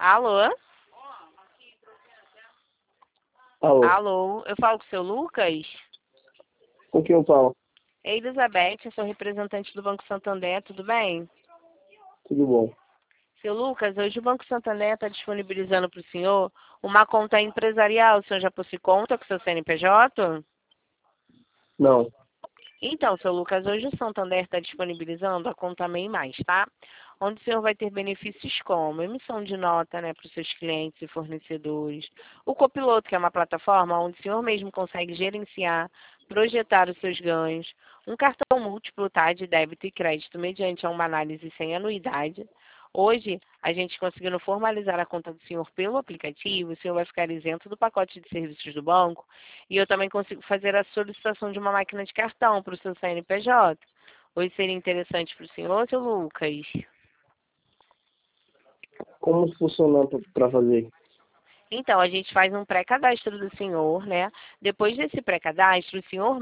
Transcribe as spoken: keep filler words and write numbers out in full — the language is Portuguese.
Alô? Alô, Alô? Eu falo com o seu Lucas? com quem eu falo? É Elizabeth, eu sou representante do Banco Santander, tudo bem? Tudo bom? Seu Lucas, hoje o Banco Santander está disponibilizando para o senhor uma conta empresarial. O senhor já possui conta com seu C N P J? Não. Então, seu Lucas, hoje o Santander está disponibilizando a conta MEI Mais, tá? Onde o senhor vai ter benefícios como emissão de nota, né, para os seus clientes e fornecedores. O Copiloto, que é uma plataforma onde o senhor mesmo consegue gerenciar, projetar os seus ganhos. Um cartão múltiplo, tá, de débito e crédito mediante uma análise sem anuidade. Hoje, a gente conseguindo formalizar a conta do senhor pelo aplicativo, o senhor vai ficar isento do pacote de serviços do banco e eu também consigo fazer a solicitação de uma máquina de cartão para o seu C N P J. Hoje seria interessante para o senhor, seu Lucas? Como funciona para fazer? Então, a gente faz um pré-cadastro do senhor, né? Depois desse pré-cadastro, o senhor